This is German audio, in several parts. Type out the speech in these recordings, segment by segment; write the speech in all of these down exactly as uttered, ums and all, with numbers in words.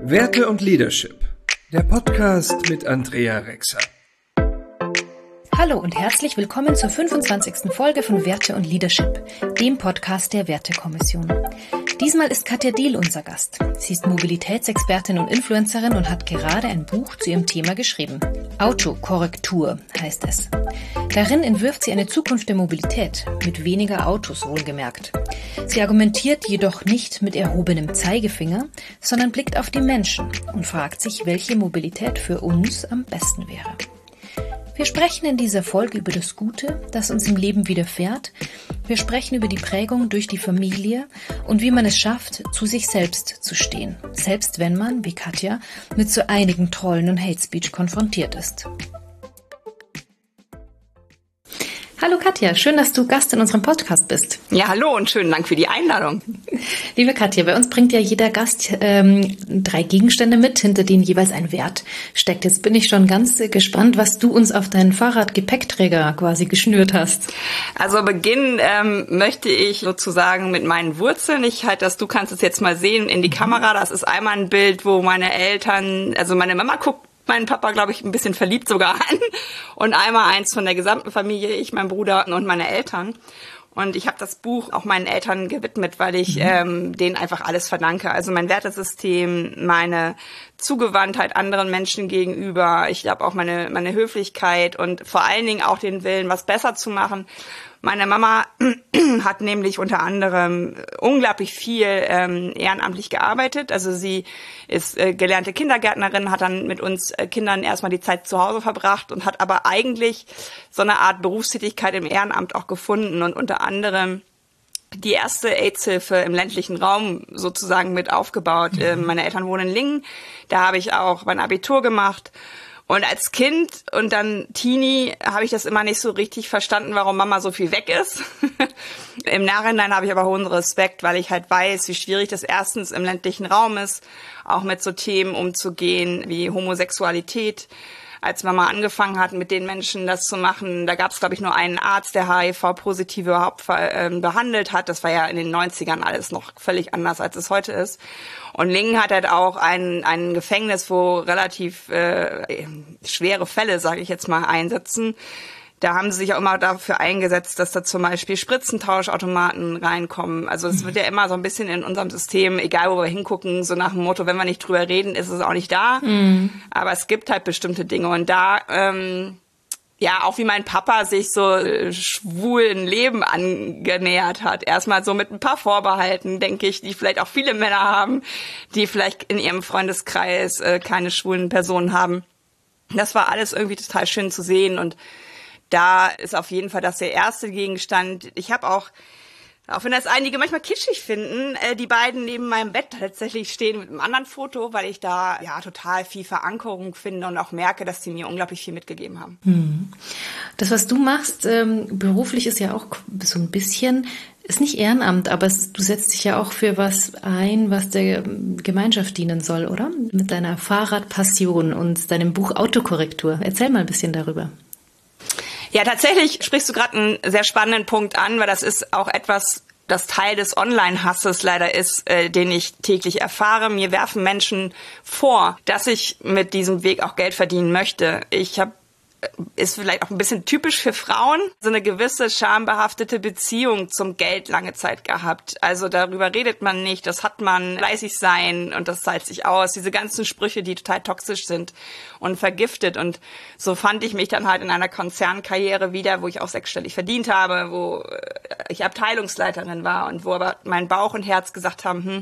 Werte und Leadership, der Podcast mit Andrea Rexer. Hallo und herzlich willkommen zur fünfundzwanzigsten Folge von Werte und Leadership, dem Podcast der Wertekommission. Diesmal ist Katja Diehl unser Gast. Sie ist Mobilitätsexpertin und Influencerin und hat gerade ein Buch zu ihrem Thema geschrieben. Autokorrektur heißt es. Darin entwirft sie eine Zukunft der Mobilität, mit weniger Autos wohlgemerkt. Sie argumentiert jedoch nicht mit erhobenem Zeigefinger, sondern blickt auf die Menschen und fragt sich, welche Mobilität für uns am besten wäre. Wir sprechen in dieser Folge über das Gute, das uns im Leben widerfährt. Wir sprechen über die Prägung durch die Familie und wie man es schafft, zu sich selbst zu stehen. Selbst wenn man, wie Katja, mit so einigen Trollen und Hate Speech konfrontiert ist. Hallo Katja, schön, dass du Gast in unserem Podcast bist. Ja, hallo und schönen Dank für die Einladung. Liebe Katja, bei uns bringt ja jeder Gast ähm, drei Gegenstände mit, hinter denen jeweils ein Wert steckt. Jetzt bin ich schon ganz äh, gespannt, was du uns auf deinen Fahrradgepäckträger quasi geschnürt hast. Also beginnen ähm, möchte ich sozusagen mit meinen Wurzeln. Ich halt, dass du kannst es jetzt mal sehen in die Kamera. Das ist einmal ein Bild, wo meine Eltern, also meine Mama guckt meinen Papa, glaube ich, ein bisschen verliebt sogar an. Und einmal eins von der gesamten Familie, ich, mein Bruder und meine Eltern. Und ich habe das Buch auch meinen Eltern gewidmet, weil ich mhm. ähm, denen einfach alles verdanke. Also mein Wertesystem, meine Zugewandtheit anderen Menschen gegenüber, ich glaube auch meine meine Höflichkeit und vor allen Dingen auch den Willen, was besser zu machen. Meine Mama hat nämlich unter anderem unglaublich viel ähm, ehrenamtlich gearbeitet. Also sie ist äh, gelernte Kindergärtnerin, hat dann mit uns äh, Kindern erstmal die Zeit zu Hause verbracht und hat aber eigentlich so eine Art Berufstätigkeit im Ehrenamt auch gefunden und unter anderem die erste AIDS-Hilfe im ländlichen Raum sozusagen mit aufgebaut. Mhm. Äh, meine Eltern wohnen in Lingen, da habe ich auch mein Abitur gemacht. Und als Kind und dann Teenie habe ich das immer nicht so richtig verstanden, warum Mama so viel weg ist. Im Nachhinein habe ich aber hohen Respekt, weil ich halt weiß, wie schwierig das erstens im ländlichen Raum ist, auch mit so Themen umzugehen wie Homosexualität. Als Mama angefangen hat, mit den Menschen das zu machen, da gab es, glaube ich, nur einen Arzt, der H I V-Positive überhaupt äh, behandelt hat. Das war ja in den neunzigern alles noch völlig anders, als es heute ist. Und Lingen hat halt auch ein, ein Gefängnis, wo relativ äh, schwere Fälle, sage ich jetzt mal, einsitzen. Da haben sie sich auch immer dafür eingesetzt, dass da zum Beispiel Spritzentauschautomaten reinkommen. Also es wird ja immer so ein bisschen in unserem System, egal wo wir hingucken, so nach dem Motto, wenn wir nicht drüber reden, ist es auch nicht da. Mhm. Aber es gibt halt bestimmte Dinge. Und da, ähm, ja, auch wie mein Papa sich so äh, schwulen Leben angenähert hat. Erstmal so mit ein paar Vorbehalten, denke ich, die vielleicht auch viele Männer haben, die vielleicht in ihrem Freundeskreis äh, keine schwulen Personen haben. Das war alles irgendwie total schön zu sehen und da ist auf jeden Fall das der erste Gegenstand. Ich habe auch, auch wenn das einige manchmal kitschig finden, äh, die beiden neben meinem Bett tatsächlich stehen mit einem anderen Foto, weil ich da ja total viel Verankerung finde und auch merke, dass die mir unglaublich viel mitgegeben haben. Hm. Das, was du machst, ähm, beruflich ist ja auch so ein bisschen, ist nicht Ehrenamt, aber es, du setzt dich ja auch für was ein, was der Gemeinschaft dienen soll, oder? Mit deiner Fahrradpassion und deinem Buch Autokorrektur. Erzähl mal ein bisschen darüber. Ja, tatsächlich sprichst du gerade einen sehr spannenden Punkt an, weil das ist auch etwas, das Teil des Online-Hasses leider ist, äh, den ich täglich erfahre. Mir werfen Menschen vor, dass ich mit diesem Weg auch Geld verdienen möchte. Ich habe ist vielleicht auch ein bisschen typisch für Frauen, so eine gewisse schambehaftete Beziehung zum Geld lange Zeit gehabt. Also darüber redet man nicht, das hat man, fleißig sein und das zahlt sich aus. Diese ganzen Sprüche, die total toxisch sind und vergiftet. Und so fand ich mich dann halt in einer Konzernkarriere wieder, wo ich auch sechsstellig verdient habe, wo ich Abteilungsleiterin war und wo aber mein Bauch und Herz gesagt haben, hm,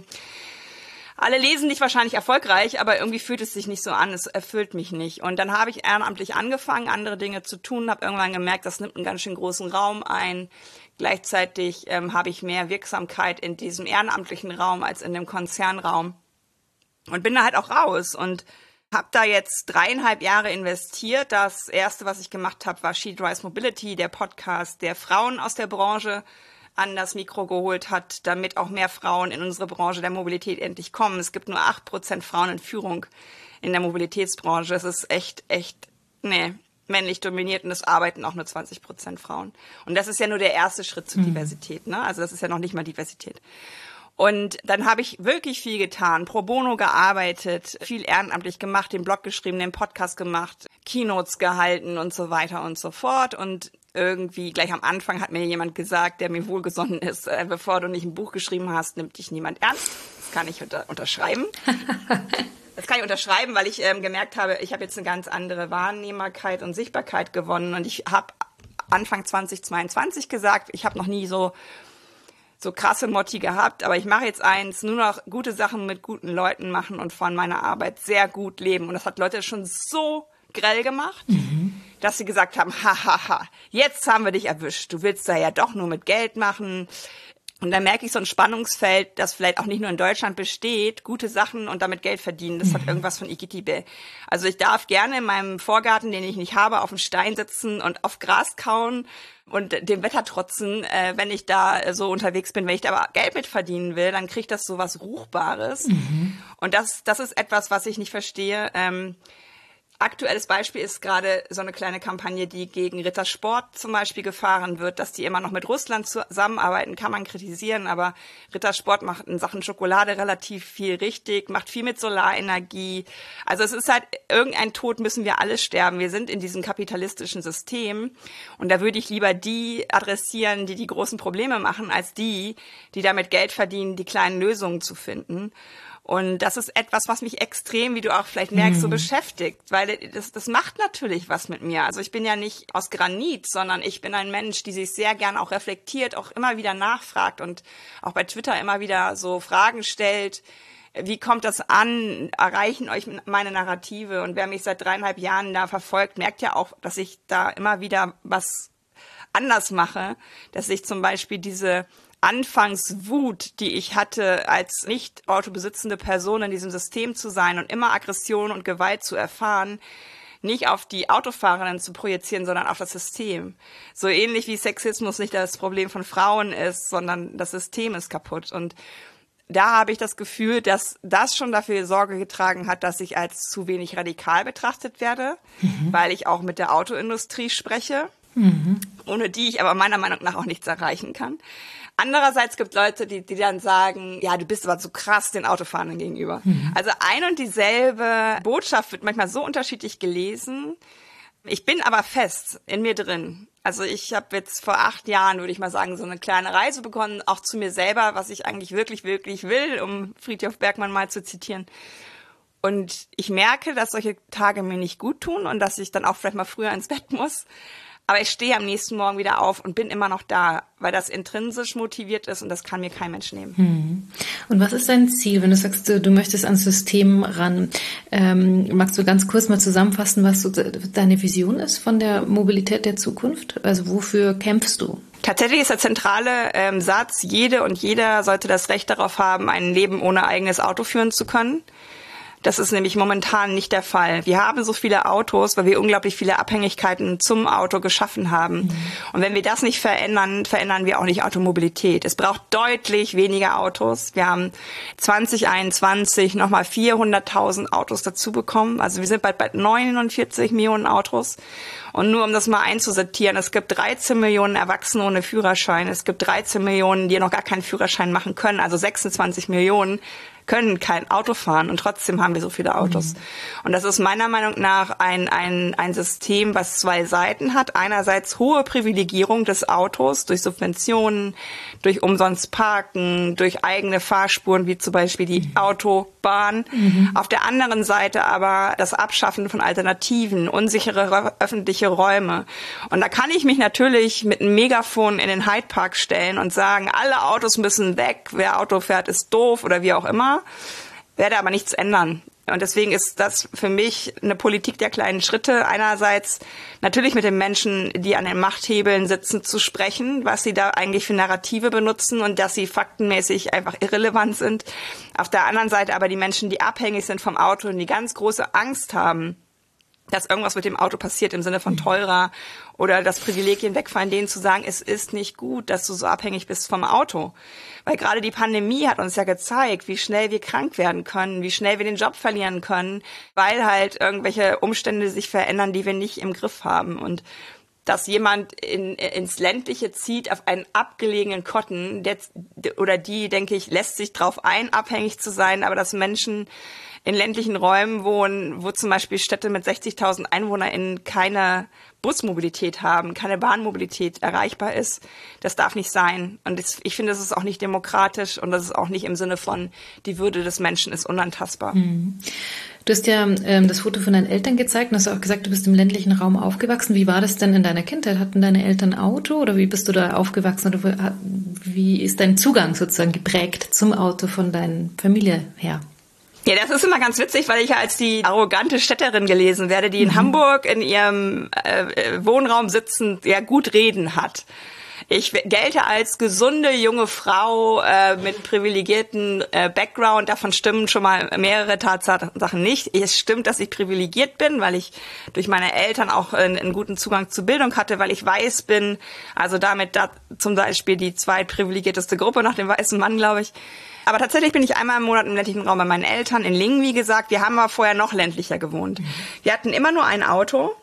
alle lesen dich wahrscheinlich erfolgreich, aber irgendwie fühlt es sich nicht so an, es erfüllt mich nicht. Und dann habe ich ehrenamtlich angefangen, andere Dinge zu tun, habe irgendwann gemerkt, das nimmt einen ganz schön großen Raum ein. Gleichzeitig ähm, habe ich mehr Wirksamkeit in diesem ehrenamtlichen Raum als in dem Konzernraum und bin da halt auch raus und habe da jetzt dreieinhalb Jahre investiert. Das erste, was ich gemacht habe, war She Drives Mobility, der Podcast, der Frauen aus der Branche an das Mikro geholt hat, damit auch mehr Frauen in unsere Branche der Mobilität endlich kommen. Es gibt nur acht Prozent Frauen in Führung in der Mobilitätsbranche. Es ist echt, echt, nee, männlich dominiert und es arbeiten auch nur zwanzig Prozent Frauen. Und das ist ja nur der erste Schritt zur mhm. Diversität, ne? Also das ist ja noch nicht mal Diversität. Und dann habe ich wirklich viel getan, pro bono gearbeitet, viel ehrenamtlich gemacht, den Blog geschrieben, den Podcast gemacht, Keynotes gehalten und so weiter und so fort. Und irgendwie gleich am Anfang hat mir jemand gesagt, der mir wohlgesonnen ist, äh, bevor du nicht ein Buch geschrieben hast, nimmt dich niemand ernst. Das kann ich unter- unterschreiben. Das kann ich unterschreiben, weil ich ähm, gemerkt habe, ich habe jetzt eine ganz andere Wahrnehmbarkeit und Sichtbarkeit gewonnen. Und ich habe Anfang zweitausendzweiundzwanzig gesagt, ich habe noch nie so so krasse Motti gehabt, aber ich mache jetzt eins, nur noch gute Sachen mit guten Leuten machen und von meiner Arbeit sehr gut leben. Und das hat Leute schon so grell gemacht, mhm. dass sie gesagt haben, ha, ha, ha, jetzt haben wir dich erwischt. Du willst da ja doch nur mit Geld machen. Und dann merke ich so ein Spannungsfeld, das vielleicht auch nicht nur in Deutschland besteht, gute Sachen und damit Geld verdienen. Das mhm. hat irgendwas von Ikitibe. Also ich darf gerne in meinem Vorgarten, den ich nicht habe, auf dem Stein sitzen und auf Gras kauen und dem Wetter trotzen, äh, wenn ich da so unterwegs bin. Wenn ich da aber Geld mit verdienen will, dann kriegt das so was Ruchbares. Mhm. Und das, das ist etwas, was ich nicht verstehe. Ähm, Aktuelles Beispiel ist gerade so eine kleine Kampagne, die gegen Rittersport zum Beispiel gefahren wird, dass die immer noch mit Russland zusammenarbeiten, kann man kritisieren, aber Rittersport macht in Sachen Schokolade relativ viel richtig, macht viel mit Solarenergie. Also es ist halt, irgendein Tod müssen wir alle sterben. Wir sind in diesem kapitalistischen System und da würde ich lieber die adressieren, die die großen Probleme machen, als die, die damit Geld verdienen, die kleinen Lösungen zu finden. Und das ist etwas, was mich extrem, wie du auch vielleicht merkst, so beschäftigt, weil das, das macht natürlich was mit mir. Also ich bin ja nicht aus Granit, sondern ich bin ein Mensch, die sich sehr gern auch reflektiert, auch immer wieder nachfragt und auch bei Twitter immer wieder so Fragen stellt. Wie kommt das an? Erreichen euch meine Narrative? Und wer mich seit dreieinhalb Jahren da verfolgt, merkt ja auch, dass ich da immer wieder was anders mache, dass ich zum Beispiel diese Anfangswut, die ich hatte, als nicht autobesitzende Person in diesem System zu sein und immer Aggression und Gewalt zu erfahren, nicht auf die Autofahrerinnen zu projizieren, sondern auf das System. So ähnlich wie Sexismus nicht das Problem von Frauen ist, sondern das System ist kaputt. Und da habe ich das Gefühl, dass das schon dafür Sorge getragen hat, dass ich als zu wenig radikal betrachtet werde, mhm. weil ich auch mit der Autoindustrie spreche, mhm. ohne die ich aber meiner Meinung nach auch nichts erreichen kann. Andererseits gibt es Leute, die, die dann sagen, ja, du bist aber so krass den Autofahrern gegenüber. Mhm. Also ein und dieselbe Botschaft wird manchmal so unterschiedlich gelesen. Ich bin aber fest in mir drin. Also ich habe jetzt vor acht Jahren, würde ich mal sagen, so eine kleine Reise begonnen, auch zu mir selber, was ich eigentlich wirklich, wirklich will, um Frithjof Bergmann mal zu zitieren. Und ich merke, dass solche Tage mir nicht gut tun und dass ich dann auch vielleicht mal früher ins Bett muss. Aber ich stehe am nächsten Morgen wieder auf und bin immer noch da, weil das intrinsisch motiviert ist und das kann mir kein Mensch nehmen. Hm. Und was ist dein Ziel, wenn du sagst, du möchtest ans System ran? Ähm, magst du ganz kurz mal zusammenfassen, was so deine Vision ist von der Mobilität der Zukunft? Also wofür kämpfst du? Tatsächlich ist der zentrale ähm, Satz, jede und jeder sollte das Recht darauf haben, ein Leben ohne eigenes Auto führen zu können. Das ist nämlich momentan nicht der Fall. Wir haben so viele Autos, weil wir unglaublich viele Abhängigkeiten zum Auto geschaffen haben. Mhm. Und wenn wir das nicht verändern, verändern wir auch nicht Automobilität. Es braucht deutlich weniger Autos. Wir haben zwanzig einundzwanzig nochmal vierhunderttausend Autos dazu bekommen. Also wir sind bald bei neunundvierzig Millionen Autos. Und nur um das mal einzusortieren, es gibt dreizehn Millionen Erwachsene ohne Führerschein. Es gibt dreizehn Millionen, die noch gar keinen Führerschein machen können. Also sechsundzwanzig Millionen können kein Auto fahren und trotzdem haben wir so viele Autos. Mhm. Und das ist meiner Meinung nach ein, ein, ein System, was zwei Seiten hat. Einerseits hohe Privilegierung des Autos durch Subventionen, durch umsonst Parken, durch eigene Fahrspuren, wie zum Beispiel die mhm. Autobahn. Mhm. Auf der anderen Seite aber das Abschaffen von Alternativen, unsichere öffentliche Räume. Und da kann ich mich natürlich mit einem Megafon in den Hyde Park stellen und sagen, alle Autos müssen weg, wer Auto fährt, ist doof oder wie auch immer. Werde aber nichts ändern. Und deswegen ist das für mich eine Politik der kleinen Schritte. Einerseits natürlich mit den Menschen, die an den Machthebeln sitzen, zu sprechen, was sie da eigentlich für Narrative benutzen und dass sie faktenmäßig einfach irrelevant sind. Auf der anderen Seite aber die Menschen, die abhängig sind vom Auto und die ganz große Angst haben, dass irgendwas mit dem Auto passiert im Sinne von teurer oder dass Privilegien wegfallen, denen zu sagen, es ist nicht gut, dass du so abhängig bist vom Auto. Weil gerade die Pandemie hat uns ja gezeigt, wie schnell wir krank werden können, wie schnell wir den Job verlieren können, weil halt irgendwelche Umstände sich verändern, die wir nicht im Griff haben. Und dass jemand in, ins Ländliche zieht, auf einen abgelegenen Kotten, der, oder die, denke ich, lässt sich drauf ein, abhängig zu sein, aber dass Menschen in ländlichen Räumen wohnen, wo zum Beispiel Städte mit sechzigtausend EinwohnerInnen keine Busmobilität haben, keine Bahnmobilität erreichbar ist, das darf nicht sein. Und das, ich finde, das ist auch nicht demokratisch und das ist auch nicht im Sinne von, die Würde des Menschen ist unantastbar. Mhm. Du hast ja ähm, das Foto von deinen Eltern gezeigt und hast auch gesagt, du bist im ländlichen Raum aufgewachsen. Wie war das denn in deiner Kindheit? Hatten deine Eltern ein Auto oder wie bist du da aufgewachsen? Oder wie ist dein Zugang sozusagen geprägt zum Auto von deiner Familie her? Ja, das ist immer ganz witzig, weil ich ja als die arrogante Städterin gelesen werde, die in mhm. Hamburg in ihrem äh, Wohnraum sitzend ja gut reden hat. Ich gelte als gesunde junge Frau äh, mit privilegierten äh, Background. Davon stimmen schon mal mehrere Tatsachen nicht. Es stimmt, dass ich privilegiert bin, weil ich durch meine Eltern auch einen, einen guten Zugang zur Bildung hatte, weil ich weiß bin. Also damit da zum Beispiel die zweitprivilegierteste Gruppe nach dem weißen Mann, glaube ich. Aber tatsächlich bin ich einmal im Monat im ländlichen Raum bei meinen Eltern in Lingen, wie gesagt. Wir haben aber vorher noch ländlicher gewohnt. Wir hatten immer nur ein Auto.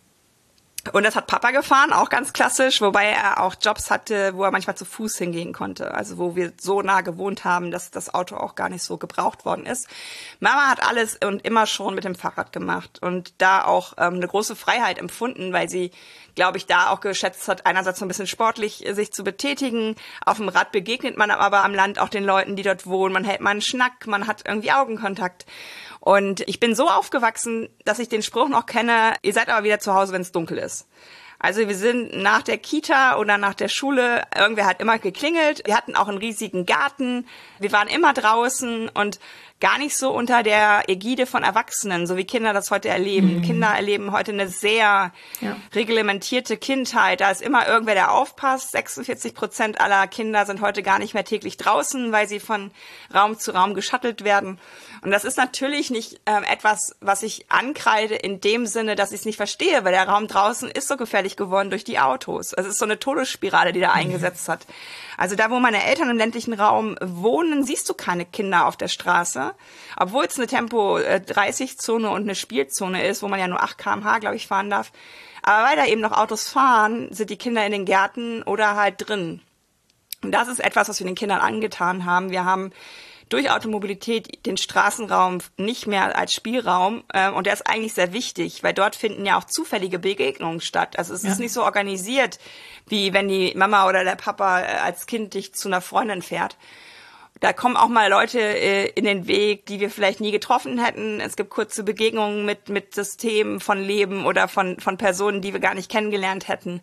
Und das hat Papa gefahren, auch ganz klassisch, wobei er auch Jobs hatte, wo er manchmal zu Fuß hingehen konnte. Also wo wir so nah gewohnt haben, dass das Auto auch gar nicht so gebraucht worden ist. Mama hat alles und immer schon mit dem Fahrrad gemacht und da auch ähm, eine große Freiheit empfunden, weil sie, glaube ich, da auch geschätzt hat, einerseits so ein bisschen sportlich sich zu betätigen. Auf dem Rad begegnet man aber am Land auch den Leuten, die dort wohnen. Man hält mal einen Schnack, man hat irgendwie Augenkontakt. Und ich bin so aufgewachsen, dass ich den Spruch noch kenne, ihr seid aber wieder zu Hause, wenn es dunkel ist. Also wir sind nach der Kita oder nach der Schule, irgendwer hat immer geklingelt. Wir hatten auch einen riesigen Garten. Wir waren immer draußen und gar nicht so unter der Ägide von Erwachsenen, so wie Kinder das heute erleben. Mhm. Kinder erleben heute eine sehr ja. reglementierte Kindheit. Da ist immer irgendwer, der aufpasst. sechsundvierzig Prozent aller Kinder sind heute gar nicht mehr täglich draußen, weil sie von Raum zu Raum geschattelt werden. Und das ist natürlich nicht ähm, etwas, was ich ankreide in dem Sinne, dass ich es nicht verstehe, weil der Raum draußen ist so gefährlich geworden durch die Autos. Es ist so eine Todesspirale, die da mhm. eingesetzt hat. Also da, wo meine Eltern im ländlichen Raum wohnen, siehst du keine Kinder auf der Straße. Obwohl es eine Tempo dreißig Zone und eine Spielzone ist, wo man ja nur acht Kilometer pro Stunde, glaube ich, fahren darf. Aber weil da eben noch Autos fahren, sind die Kinder in den Gärten oder halt drin. Und das ist etwas, was wir den Kindern angetan haben. Wir haben durch Automobilität den Straßenraum nicht mehr als Spielraum. Und der ist eigentlich sehr wichtig, weil dort finden ja auch zufällige Begegnungen statt. Also es ja. ist nicht so organisiert, wie wenn die Mama oder der Papa als Kind dich zu einer Freundin fährt. Da kommen auch mal Leute in den Weg, die wir vielleicht nie getroffen hätten. Es gibt kurze Begegnungen mit mit Systemen von Leben oder von von Personen, die wir gar nicht kennengelernt hätten.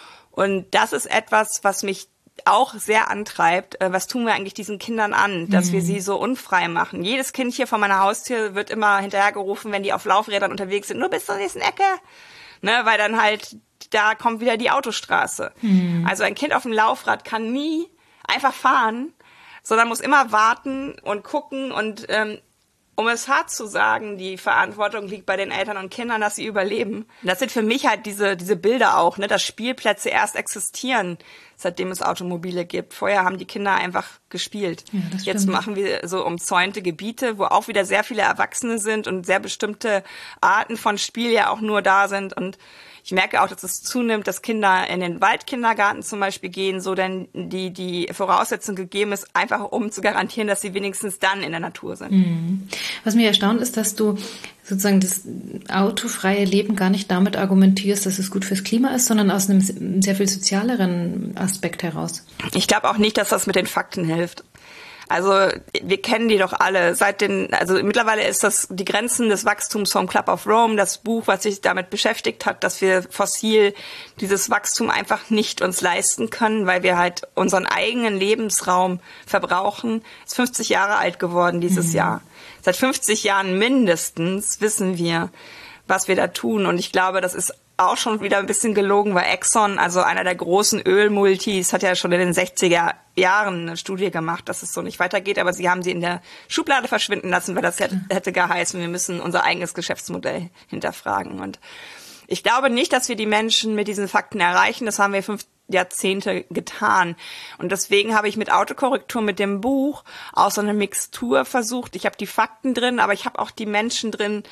Und das ist etwas, was mich auch sehr antreibt. Was tun wir eigentlich diesen Kindern an, dass mhm. wir sie so unfrei machen? Jedes Kind hier vor meiner Haustür wird immer hinterhergerufen, wenn die auf Laufrädern unterwegs sind, nur bis zur nächsten Ecke. Ne, weil dann halt, da kommt wieder die Autostraße. Mhm. Also ein Kind auf dem Laufrad kann nie einfach fahren, sondern muss immer warten und gucken und ähm, um es hart zu sagen, die Verantwortung liegt bei den Eltern und Kindern, dass sie überleben. Das sind für mich halt diese diese Bilder auch, ne, dass Spielplätze erst existieren, seitdem es Automobile gibt. Vorher haben die Kinder einfach gespielt. Ja, jetzt machen wir so umzäunte Gebiete, wo auch wieder sehr viele Erwachsene sind und sehr bestimmte Arten von Spiel ja auch nur da sind. Und ich merke auch, dass es zunimmt, dass Kinder in den Waldkindergarten zum Beispiel gehen, so denn die die Voraussetzung gegeben ist, einfach um zu garantieren, dass sie wenigstens dann in der Natur sind. Mhm. Was mich erstaunt ist, dass du sozusagen das autofreie Leben gar nicht damit argumentierst, dass es gut fürs Klima ist, sondern aus einem sehr viel sozialeren Aspekt heraus. Ich glaube auch nicht, dass das mit den Fakten hilft. Also wir kennen die doch alle. Seit den, also mittlerweile ist das die Grenzen des Wachstums vom Club of Rome, das Buch, was sich damit beschäftigt hat, dass wir fossil dieses Wachstum einfach nicht uns leisten können, weil wir halt unseren eigenen Lebensraum verbrauchen. Ist fünfzig Jahre alt geworden dieses mhm. Jahr. Seit fünfzig Jahren mindestens wissen wir, was wir da tun. Und ich glaube, das ist auch schon wieder ein bisschen gelogen, weil Exxon, also einer der großen Ölmultis, hat ja schon in den sechziger Jahren eine Studie gemacht, dass es so nicht weitergeht, aber sie haben sie in der Schublade verschwinden lassen, weil das hätte geheißen, wir müssen unser eigenes Geschäftsmodell hinterfragen. Und ich glaube nicht, dass wir die Menschen mit diesen Fakten erreichen. Das haben wir fünf Jahrzehnte getan. Und deswegen habe ich mit Autokorrektur, mit dem Buch, auch so eine Mixtur versucht. Ich habe die Fakten drin, aber ich habe auch die Menschen drin,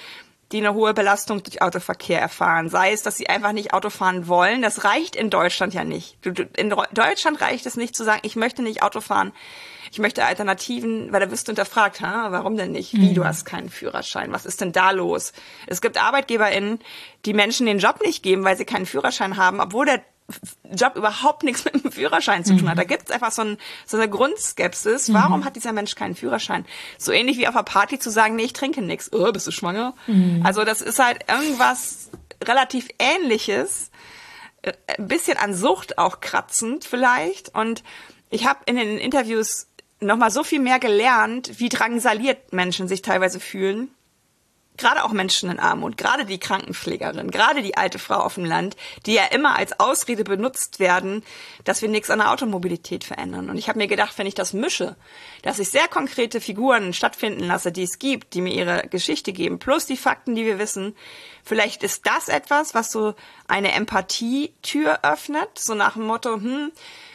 die eine hohe Belastung durch Autoverkehr erfahren. Sei es, dass sie einfach nicht Auto fahren wollen. Das reicht in Deutschland ja nicht. In Deutschland reicht es nicht zu sagen, ich möchte nicht Auto fahren. Ich möchte Alternativen, weil da wirst du hinterfragt, ha, warum denn nicht? Wie, du hast keinen Führerschein? Was ist denn da los? Es gibt ArbeitgeberInnen, die Menschen den Job nicht geben, weil sie keinen Führerschein haben, obwohl der Job überhaupt nichts mit dem Führerschein zu tun hat. Da gibt es einfach so, ein, so eine Grundskepsis. Warum mhm. hat dieser Mensch keinen Führerschein? So ähnlich wie auf einer Party zu sagen, nee, ich trinke nichts. Oh, bist du schwanger? Mhm. Also das ist halt irgendwas relativ Ähnliches. Ein bisschen an Sucht auch kratzend vielleicht. Und ich habe in den Interviews nochmal so viel mehr gelernt, wie drangsaliert Menschen sich teilweise fühlen. Gerade auch Menschen in Armut, gerade die Krankenpflegerin, gerade die alte Frau auf dem Land, die ja immer als Ausrede benutzt werden, dass wir nichts an der Automobilität verändern. Und ich habe mir gedacht, wenn ich das mische, dass ich sehr konkrete Figuren stattfinden lasse, die es gibt, die mir ihre Geschichte geben, plus die Fakten, die wir wissen, vielleicht ist das etwas, was so eine Empathietür öffnet, so nach dem Motto, hm,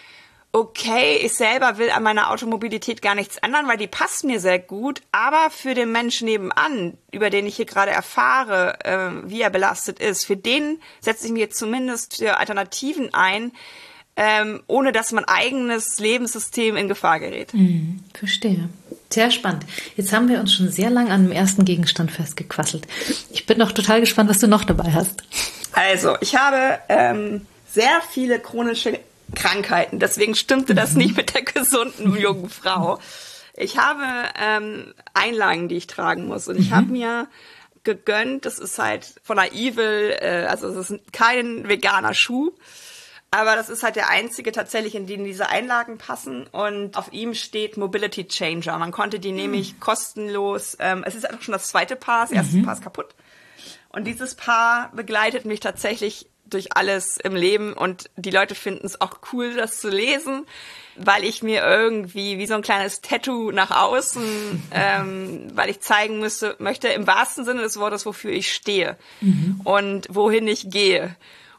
okay, ich selber will an meiner Automobilität gar nichts ändern, weil die passt mir sehr gut, aber für den Menschen nebenan, über den ich hier gerade erfahre, äh, wie er belastet ist, für den setze ich mir zumindest für Alternativen ein, ähm, ohne dass mein eigenes Lebenssystem in Gefahr gerät. Mhm, verstehe. Sehr spannend. Jetzt haben wir uns schon sehr lang an dem ersten Gegenstand festgequasselt. Ich bin noch total gespannt, was du noch dabei hast. Also, ich habe ähm, sehr viele chronische Krankheiten. Deswegen stimmte das nicht mit der gesunden jungen Frau. Ich habe ähm, Einlagen, die ich tragen muss. Und ich mhm. habe mir gegönnt, das ist halt von der Evil, äh, also es ist kein veganer Schuh, aber das ist halt der einzige tatsächlich, in den diese Einlagen passen. Und auf ihm steht Mobility Changer. Man konnte die mhm. nämlich kostenlos, ähm, es ist einfach schon das zweite Paar, das erste mhm. Paar ist kaputt. Und dieses Paar begleitet mich tatsächlich durch alles im Leben und die Leute finden es auch cool, das zu lesen, weil ich mir irgendwie wie so ein kleines Tattoo nach außen, ähm, weil ich zeigen müsste, möchte im wahrsten Sinne des Wortes, wofür ich stehe mhm. und wohin ich gehe.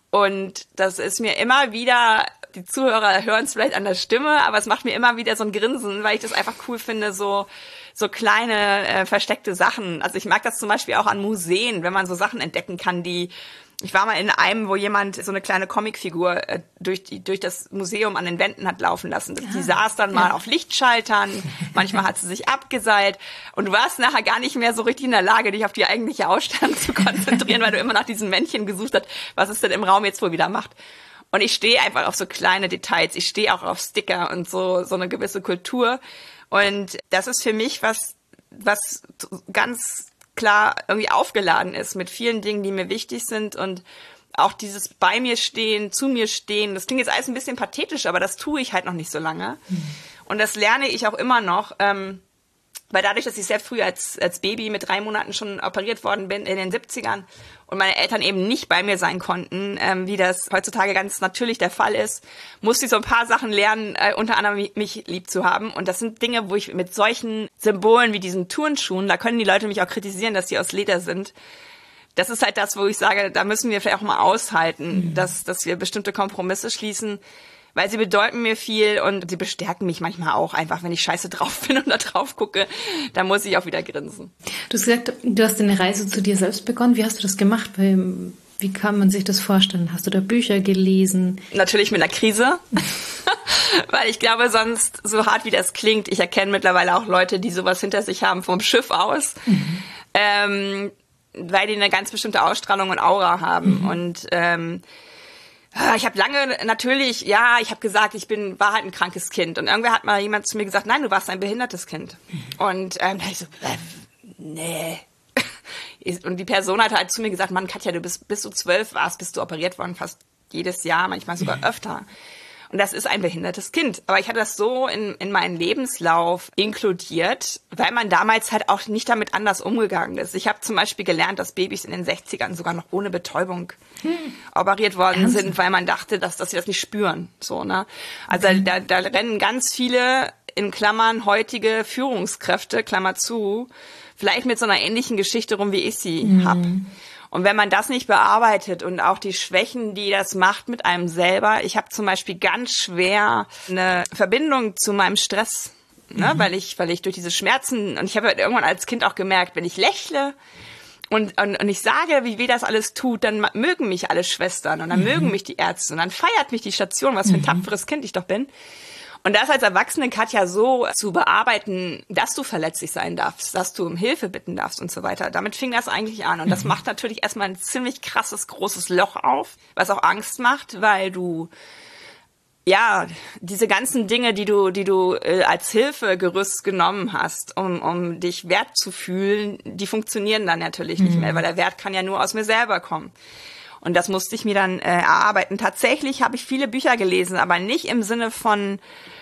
Und das ist mir immer wieder, die Zuhörer hören es vielleicht an der Stimme, aber es macht mir immer wieder so ein Grinsen, weil ich das einfach cool finde, so so kleine äh, versteckte Sachen. Also ich mag das zum Beispiel auch an Museen, wenn man so Sachen entdecken kann, die ich war mal in einem, wo jemand so eine kleine Comicfigur äh, durch die durch das Museum an den Wänden hat laufen lassen. Die ja, saß dann mal ja. auf Lichtschaltern, manchmal hat sie sich abgeseilt und du warst nachher gar nicht mehr so richtig in der Lage, dich auf die eigentliche Ausstellung zu konzentrieren, weil du immer nach diesem Männchen gesucht hast, was es denn im Raum jetzt wohl wieder macht. Und ich stehe einfach auf so kleine Details, ich stehe auch auf Sticker und so so eine gewisse Kultur. Und das ist für mich was, was ganz klar irgendwie aufgeladen ist mit vielen Dingen, die mir wichtig sind und auch dieses bei mir stehen, zu mir stehen. Das klingt jetzt alles ein bisschen pathetisch, aber das tue ich halt noch nicht so lange. Mhm. Und das lerne ich auch immer noch, ähm, weil dadurch, dass ich sehr früh als, als Baby mit drei Monaten schon operiert worden bin in den siebzigern und meine Eltern eben nicht bei mir sein konnten, ähm, wie das heutzutage ganz natürlich der Fall ist, musste ich so ein paar Sachen lernen, äh, unter anderem mich lieb zu haben. Und das sind Dinge, wo ich mit solchen Symbolen wie diesen Turnschuhen, da können die Leute mich auch kritisieren, dass die aus Leder sind. Das ist halt das, wo ich sage, da müssen wir vielleicht auch mal aushalten, mhm. dass, dass wir bestimmte Kompromisse schließen, weil sie bedeuten mir viel und sie bestärken mich manchmal auch einfach, wenn ich scheiße drauf bin und da drauf gucke, dann muss ich auch wieder grinsen. Du hast gesagt, du hast eine Reise zu dir selbst begonnen. Wie hast du das gemacht? Wie kann man sich das vorstellen? Hast du da Bücher gelesen? Natürlich mit einer Krise, weil ich glaube, sonst, so hart wie das klingt, ich erkenne mittlerweile auch Leute, die sowas hinter sich haben vom Schiff aus, mhm. ähm, weil die eine ganz bestimmte Ausstrahlung und Aura haben mhm. und ähm, ich habe lange natürlich, ja, ich habe gesagt, ich bin war halt ein krankes Kind. Und irgendwer hat mal jemand zu mir gesagt, nein, du warst ein behindertes Kind. Und ähm, da ich so, äh, nee. Und die Person hat halt zu mir gesagt, Mann, Katja, du bist, bis du zwölf warst, bist du operiert worden, fast jedes Jahr, manchmal sogar öfter. Und das ist ein behindertes Kind. Aber ich hatte das so in, in meinen Lebenslauf inkludiert, weil man damals halt auch nicht damit anders umgegangen ist. Ich habe zum Beispiel gelernt, dass Babys in den sechzigern sogar noch ohne Betäubung hm. operiert worden Ernst? sind, weil man dachte, dass, dass sie das nicht spüren. So, ne? Also okay. da, da rennen ganz viele, in Klammern, heutige Führungskräfte, Klammer zu, vielleicht mit so einer ähnlichen Geschichte rum, wie ich sie mhm. habe. Und wenn man das nicht bearbeitet und auch die Schwächen, die das macht mit einem selber, ich habe zum Beispiel ganz schwer eine Verbindung zu meinem Stress, ne? mhm. weil ich weil ich durch diese Schmerzen, und ich habe irgendwann als Kind auch gemerkt, wenn ich lächle und, und, und ich sage, wie weh das alles tut, dann mögen mich alle Schwestern und dann mhm. mögen mich die Ärzte und dann feiert mich die Station, was für ein mhm. tapferes Kind ich doch bin. Und das als erwachsene Katja so zu bearbeiten, dass du verletzlich sein darfst, dass du um Hilfe bitten darfst und so weiter, damit fing das eigentlich an. Und das mhm. macht natürlich erstmal ein ziemlich krasses, großes Loch auf, was auch Angst macht, weil du, ja, diese ganzen Dinge, die du, die du äh, als Hilfegerüst genommen hast, um, um dich wert zu fühlen, die funktionieren dann natürlich mhm. nicht mehr, weil der Wert kann ja nur aus mir selber kommen. Und das musste ich mir dann äh, erarbeiten. Tatsächlich habe ich viele Bücher gelesen, aber nicht im Sinne von,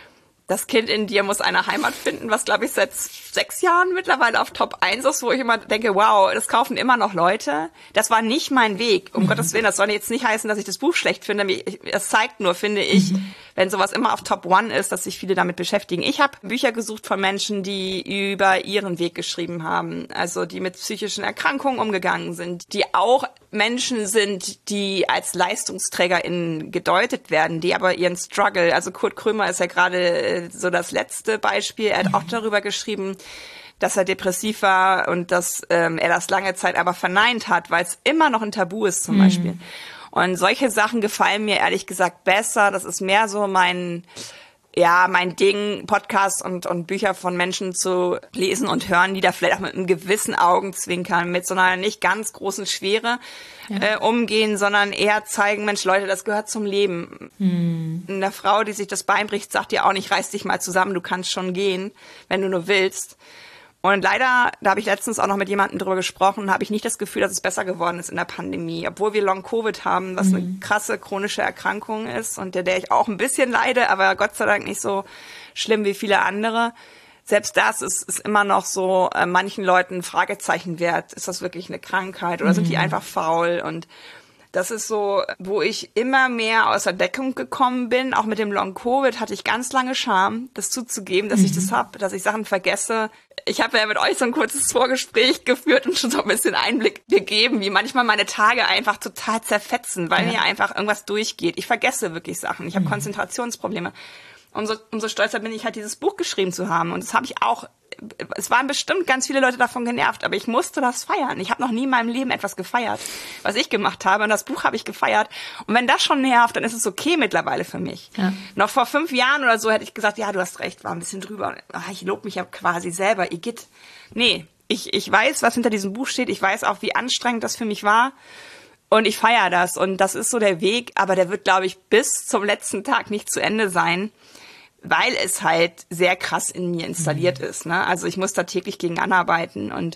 das Kind in dir muss eine Heimat finden, was, glaube ich, seit sechs Jahren mittlerweile auf Top eins ist, wo ich immer denke, wow, das kaufen immer noch Leute. Das war nicht mein Weg, um mhm. Gottes Willen. Das soll jetzt nicht heißen, dass ich das Buch schlecht finde. Es zeigt nur, finde ich, mhm. wenn sowas immer auf Top One ist, dass sich viele damit beschäftigen. Ich habe Bücher gesucht von Menschen, die über ihren Weg geschrieben haben, also die mit psychischen Erkrankungen umgegangen sind, die auch Menschen sind, die als LeistungsträgerInnen gedeutet werden, die aber ihren Struggle, also Kurt Krömer ist ja gerade so das letzte Beispiel, er hat mhm. auch darüber geschrieben, dass er depressiv war und dass ähm, er das lange Zeit aber verneint hat, weil es immer noch ein Tabu ist zum mhm. Beispiel. Und solche Sachen gefallen mir ehrlich gesagt besser. Das ist mehr so mein, ja, mein Ding, Podcasts und, und Bücher von Menschen zu lesen und hören, die da vielleicht auch mit einem gewissen Augenzwinkern, mit so einer nicht ganz großen Schwere ja. äh, umgehen, sondern eher zeigen, Mensch, Leute, das gehört zum Leben. Mhm. Eine Frau, die sich das Bein bricht, sagt dir auch nicht, reiß dich mal zusammen, du kannst schon gehen, wenn du nur willst. Und leider, da habe ich letztens auch noch mit jemandem drüber gesprochen, habe ich nicht das Gefühl, dass es besser geworden ist in der Pandemie. Obwohl wir Long-Covid haben, was mhm. eine krasse chronische Erkrankung ist und der, der ich auch ein bisschen leide, aber Gott sei Dank nicht so schlimm wie viele andere. Selbst das ist, ist immer noch so äh, manchen Leuten Fragezeichen wert. Ist das wirklich eine Krankheit oder mhm. sind die einfach faul? Und das ist so, wo ich immer mehr aus der Deckung gekommen bin. Auch mit dem Long-Covid hatte ich ganz lange Scham, das zuzugeben, dass mhm. ich das habe, dass ich Sachen vergesse. Ich habe ja mit euch so ein kurzes Vorgespräch geführt und schon so ein bisschen Einblick gegeben, wie manchmal meine Tage einfach total zerfetzen, weil ja. mir einfach irgendwas durchgeht. Ich vergesse wirklich Sachen. Ich habe mhm. Konzentrationsprobleme. Umso, umso stolzer bin ich halt, dieses Buch geschrieben zu haben. Und das habe ich auch, es waren bestimmt ganz viele Leute davon genervt, aber ich musste das feiern. Ich habe noch nie in meinem Leben etwas gefeiert, was ich gemacht habe. Und das Buch habe ich gefeiert. Und wenn das schon nervt, dann ist es okay mittlerweile für mich. Ja. Noch vor fünf Jahren oder so hätte ich gesagt, ja, du hast recht, war ein bisschen drüber. Ach, ich lobe mich ja quasi selber, Igitt. Nee, ich, ich weiß, was hinter diesem Buch steht. Ich weiß auch, wie anstrengend das für mich war. Und ich feiere das. Und das ist so der Weg. Aber der wird, glaube ich, bis zum letzten Tag nicht zu Ende sein, weil es halt sehr krass in mir installiert mhm. ist. Ne? Also ich muss da täglich gegen anarbeiten. Und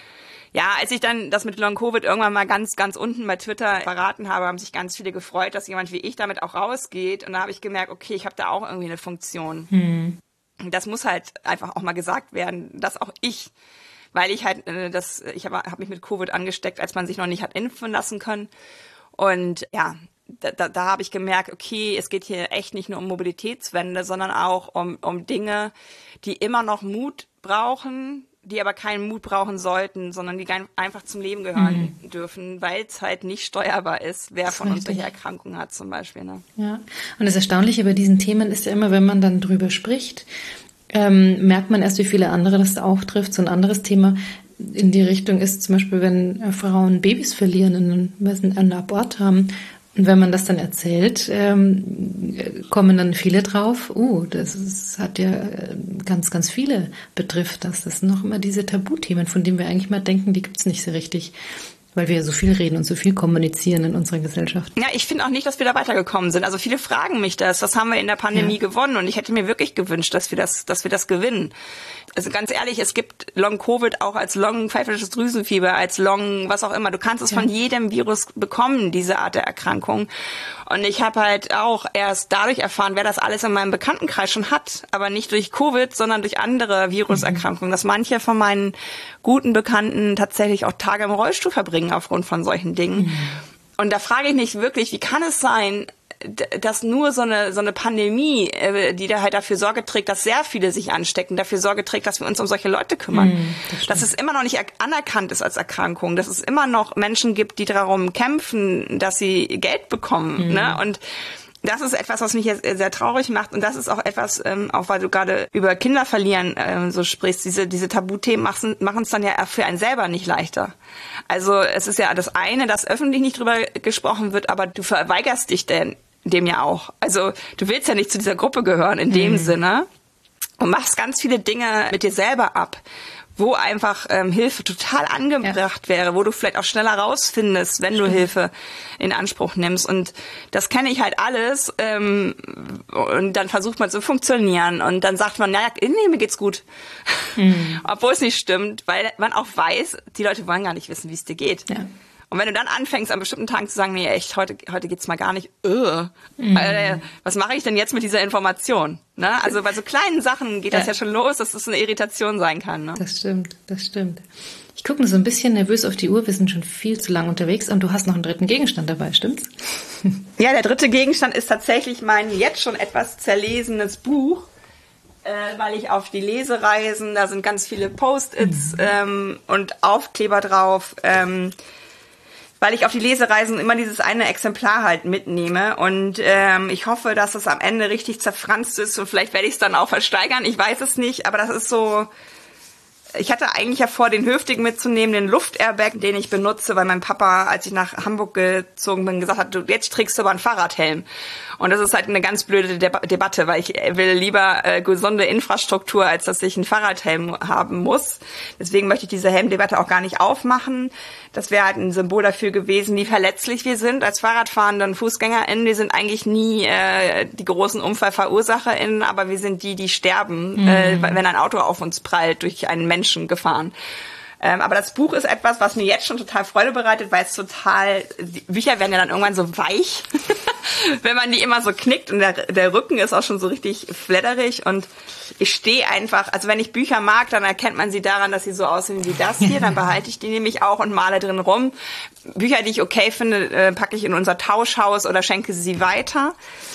ja, als ich dann das mit Long-Covid irgendwann mal ganz, ganz unten bei Twitter verraten habe, haben sich ganz viele gefreut, dass jemand wie ich damit auch rausgeht. Und da habe ich gemerkt, okay, ich habe da auch irgendwie eine Funktion. Mhm. Das muss halt einfach auch mal gesagt werden, dass auch ich, weil ich halt, äh, das, ich habe hab mich mit Covid angesteckt, als man sich noch nicht hat impfen lassen können. Und ja, Da, da, da habe ich gemerkt, okay, es geht hier echt nicht nur um Mobilitätswende, sondern auch um, um Dinge, die immer noch Mut brauchen, die aber keinen Mut brauchen sollten, sondern die einfach zum Leben gehören mhm. dürfen, weil es halt nicht steuerbar ist, wer von uns solche Erkrankungen hat zum Beispiel. Ne? Ja, und das Erstaunliche bei diesen Themen ist ja immer, wenn man dann drüber spricht, ähm, merkt man erst, wie viele andere das auch trifft. So ein anderes Thema in die Richtung ist zum Beispiel, wenn äh, Frauen Babys verlieren, einen, einen Abort haben. Und wenn man das dann erzählt, ähm, kommen dann viele drauf, uh, das ist, hat ja ganz, ganz viele betrifft das. Das sind noch immer diese Tabuthemen, von denen wir eigentlich mal denken, die gibt's nicht so richtig, weil wir ja so viel reden und so viel kommunizieren in unserer Gesellschaft. Ja, ich finde auch nicht, dass wir da weitergekommen sind. Also viele fragen mich das, was haben wir in der Pandemie ja. gewonnen? Und ich hätte mir wirklich gewünscht, dass wir das, dass wir das gewinnen. Also ganz ehrlich, es gibt Long-Covid auch als Long-pfeifisches Drüsenfieber, als Long, was auch immer. Du kannst es ja. von jedem Virus bekommen, diese Art der Erkrankung. Und ich habe halt auch erst dadurch erfahren, wer das alles in meinem Bekanntenkreis schon hat. Aber nicht durch Covid, sondern durch andere Viruserkrankungen. Mhm. Dass manche von meinen guten Bekannten tatsächlich auch Tage im Rollstuhl verbringen aufgrund von solchen Dingen. Mhm. Und da frage ich mich wirklich, wie kann es sein, dass nur so eine so eine Pandemie, die da halt dafür Sorge trägt, dass sehr viele sich anstecken, dafür Sorge trägt, dass wir uns um solche Leute kümmern. Mm, das dass es immer noch nicht anerkannt ist als Erkrankung, dass es immer noch Menschen gibt, die darum kämpfen, dass sie Geld bekommen. Mm. Ne? Und das ist etwas, was mich jetzt sehr traurig macht. Und das ist auch etwas, ähm, auch weil du gerade über Kinder verlieren ähm, so sprichst, diese diese Tabuthemen machen machen es dann ja für einen selber nicht leichter. Also es ist ja das eine, dass öffentlich nicht drüber gesprochen wird, aber du verweigerst dich denn dem ja auch. Also du willst ja nicht zu dieser Gruppe gehören in dem mhm. Sinne und machst ganz viele Dinge mit dir selber ab, wo einfach ähm, Hilfe total angebracht ja. wäre, wo du vielleicht auch schneller rausfindest, wenn Stimmt. du Hilfe in Anspruch nimmst. Und das kenne ich halt alles. Ähm, und dann versucht man zu funktionieren. Und dann sagt man, naja, nee, mir geht's gut. Mhm. Obwohl es nicht stimmt, weil man auch weiß, die Leute wollen gar nicht wissen, wie es dir geht. Ja. Und wenn du dann anfängst, an bestimmten Tagen zu sagen, nee, echt, heute, heute geht's mal gar nicht, äh, mhm. äh, was mache ich denn jetzt mit dieser Information? Ne? Also bei so kleinen Sachen geht ja. das ja schon los, dass das eine Irritation sein kann. Ne? Das stimmt, das stimmt. Ich gucke nur so ein bisschen nervös auf die Uhr, wir sind schon viel zu lang unterwegs und du hast noch einen dritten Gegenstand dabei, stimmt's? Ja, der dritte Gegenstand ist tatsächlich mein jetzt schon etwas zerlesenes Buch, äh, weil ich auf die Lesereisen, da sind ganz viele Post-its mhm. ähm, und Aufkleber drauf, ähm, weil ich auf die Lesereisen immer dieses eine Exemplar halt mitnehme und ähm, ich hoffe, dass es am Ende richtig zerfranst ist und vielleicht werde ich es dann auch versteigern, ich weiß es nicht, aber das ist so, ich hatte eigentlich ja vor, den Höfting mitzunehmen, den Luft-Airbag, den ich benutze, weil mein Papa, als ich nach Hamburg gezogen bin, gesagt hat, du, jetzt trägst du aber einen Fahrradhelm. Und das ist halt eine ganz blöde Deb- Debatte, weil ich will lieber äh, gesunde Infrastruktur, als dass ich einen Fahrradhelm haben muss. Deswegen möchte ich diese Helmdebatte auch gar nicht aufmachen. Das wäre halt ein Symbol dafür gewesen, wie verletzlich wir sind als Fahrradfahrende und FußgängerInnen. Wir sind eigentlich nie äh, die großen UnfallverursacherInnen, aber wir sind die, die sterben, mhm. äh, wenn ein Auto auf uns prallt, durch einen Menschen gefahren. Ähm, aber das Buch ist etwas, was mir jetzt schon total Freude bereitet, weil es total, die Bücher werden ja dann irgendwann so weich, wenn man die immer so knickt und der, der Rücken ist auch schon so richtig fledderig und ich stehe einfach, also wenn ich Bücher mag, dann erkennt man sie daran, dass sie so aussehen wie das hier, dann behalte ich die nämlich auch und male drin rum. Bücher, die ich okay finde, äh, packe ich in unser Tauschhaus oder schenke sie weiter.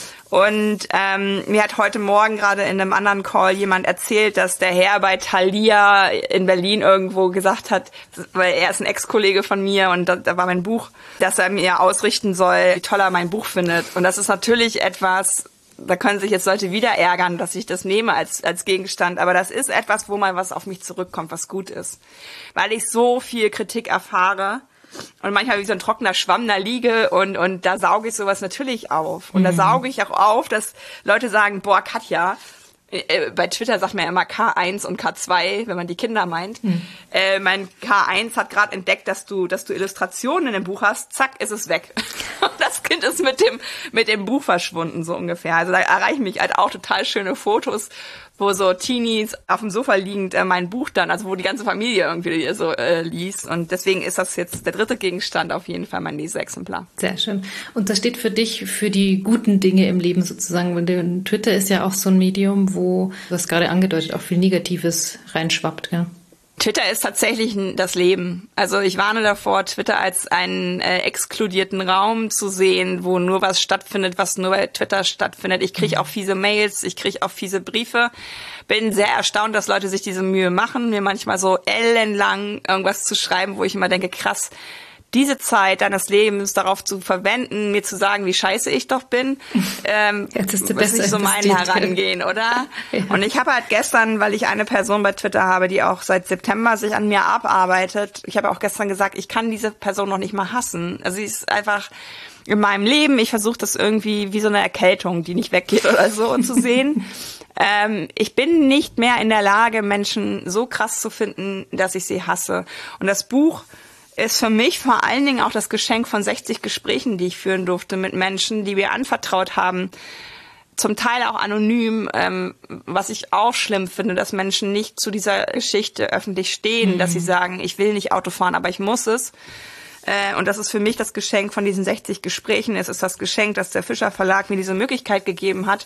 Und ähm, mir hat heute Morgen gerade in einem anderen Call jemand erzählt, dass der Herr bei Thalia in Berlin irgendwo gesagt hat, weil er ist ein Ex-Kollege von mir und da, da war mein Buch, dass er mir ausrichten soll, wie toll er mein Buch findet. Und das ist natürlich etwas, da können sich jetzt Leute wieder ärgern, dass ich das nehme als als Gegenstand. Aber das ist etwas, wo mal was auf mich zurückkommt, was gut ist. Weil ich so viel Kritik erfahre. Und manchmal wie so ein trockener Schwamm da liege und und da sauge ich sowas natürlich auf. Und mhm. da sauge ich auch auf, dass Leute sagen, boah, Katja, äh, bei Twitter sagt man ja immer K eins und K zwei, wenn man die Kinder meint. Mhm. Äh, mein K eins hat gerade entdeckt, dass du dass du Illustrationen in dem Buch hast. Zack, ist es weg. Und das Kind ist mit dem mit dem Buch verschwunden, so ungefähr. Also da erreichen mich halt auch total schöne Fotos, wo so Teenies auf dem Sofa liegend äh, mein Buch dann, also wo die ganze Familie irgendwie so äh, liest. Und deswegen ist das jetzt der dritte Gegenstand, auf jeden Fall mein Leseexemplar. Sehr schön. Und das steht für dich für die guten Dinge im Leben sozusagen. Twitter ist ja auch so ein Medium, wo, du hast gerade angedeutet, auch viel Negatives reinschwappt, gell? Twitter ist tatsächlich das Leben. Also ich warne davor, Twitter als einen äh, exkludierten Raum zu sehen, wo nur was stattfindet, was nur bei Twitter stattfindet. Ich kriege auch fiese Mails, ich kriege auch fiese Briefe. Bin sehr erstaunt, dass Leute sich diese Mühe machen, mir manchmal so ellenlang irgendwas zu schreiben, wo ich immer denke, krass, diese Zeit deines Lebens darauf zu verwenden, mir zu sagen, wie scheiße ich doch bin, ähm, Jetzt ist, ist nicht so mein Herangehen, oder? Ja. Und ich habe halt gestern, weil ich eine Person bei Twitter habe, die auch seit September sich an mir abarbeitet, ich habe auch gestern gesagt, ich kann diese Person noch nicht mal hassen. Also sie ist einfach in meinem Leben, ich versuche das irgendwie wie so eine Erkältung, die nicht weggeht oder so, zu sehen. Ähm, ich bin nicht mehr in der Lage, Menschen so krass zu finden, dass ich sie hasse. Und das Buch ist für mich vor allen Dingen auch das Geschenk von sechzig Gesprächen, die ich führen durfte mit Menschen, die mir anvertraut haben, zum Teil auch anonym, ähm, was ich auch schlimm finde, dass Menschen nicht zu dieser Geschichte öffentlich stehen, mhm. dass sie sagen, ich will nicht Auto fahren, aber ich muss es. Äh, und das ist für mich das Geschenk von diesen sechzig Gesprächen. Es ist das Geschenk, dass der Fischer Verlag mir diese Möglichkeit gegeben hat.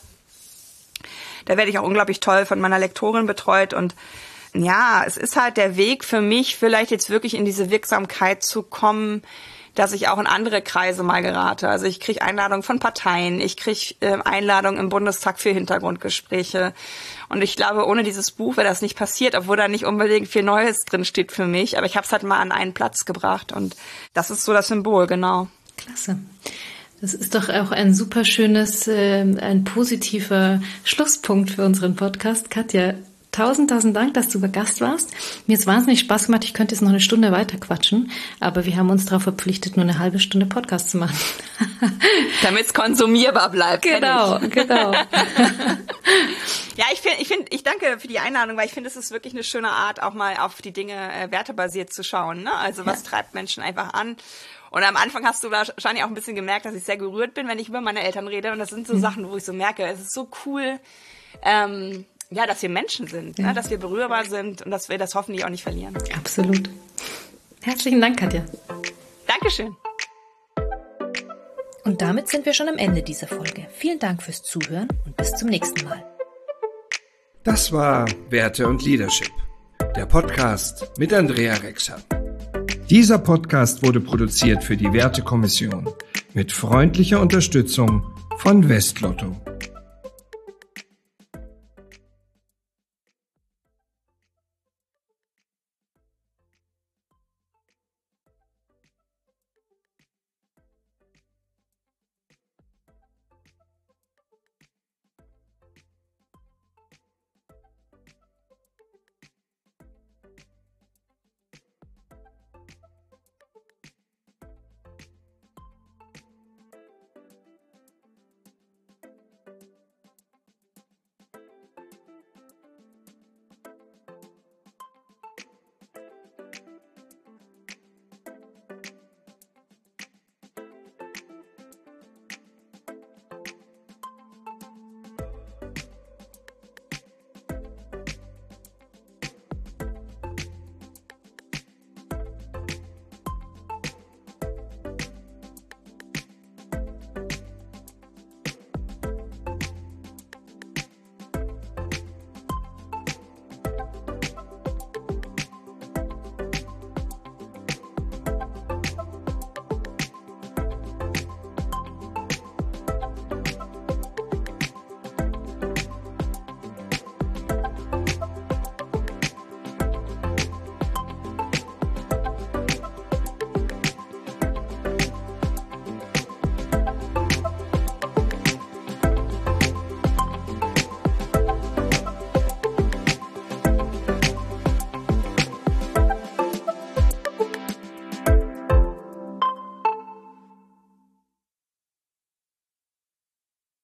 Da werde ich auch unglaublich toll von meiner Lektorin betreut und ja, es ist halt der Weg für mich, vielleicht jetzt wirklich in diese Wirksamkeit zu kommen, dass ich auch in andere Kreise mal gerate. Also ich kriege Einladungen von Parteien, ich kriege äh, Einladungen im Bundestag für Hintergrundgespräche. Und ich glaube, ohne dieses Buch wäre das nicht passiert, obwohl da nicht unbedingt viel Neues drin steht für mich. Aber ich habe es halt mal an einen Platz gebracht und das ist so das Symbol, genau. Klasse. Das ist doch auch ein super schönes, äh, ein positiver Schlusspunkt für unseren Podcast. Katja, tausend, tausend Dank, dass du Gast warst. Mir hat es wahnsinnig Spaß gemacht. Ich könnte jetzt noch eine Stunde weiter quatschen, aber wir haben uns darauf verpflichtet, nur eine halbe Stunde Podcast zu machen. Damit es konsumierbar bleibt. Genau, genau. Ja, ich finde, ich finde, ich danke für die Einladung, weil ich finde, es ist wirklich eine schöne Art, auch mal auf die Dinge äh, wertebasiert zu schauen. Ne? Also was ja. treibt Menschen einfach an? Und am Anfang hast du wahrscheinlich auch ein bisschen gemerkt, dass ich sehr gerührt bin, wenn ich über meine Eltern rede. Und das sind so mhm. Sachen, wo ich so merke, es ist so cool, ähm, ja, dass wir Menschen sind, ja. ne? Dass wir berührbar sind und dass wir das hoffentlich auch nicht verlieren. Absolut. Herzlichen Dank, Katja. Dankeschön. Und damit sind wir schon am Ende dieser Folge. Vielen Dank fürs Zuhören und bis zum nächsten Mal. Das war Werte und Leadership, der Podcast mit Andrea Rexer. Dieser Podcast wurde produziert für die Wertekommission mit freundlicher Unterstützung von Westlotto.